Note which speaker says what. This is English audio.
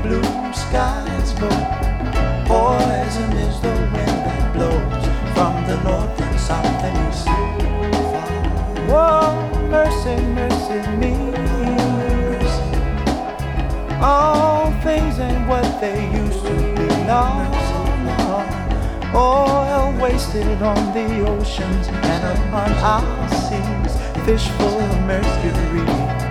Speaker 1: blue skies go. Poison is the wind that blows from the north and south and east. Oh, mercy, mercy me. All things ain't what they used to be. No, no. Oil wasted on the oceans and upon our seas. Fish full of mercury.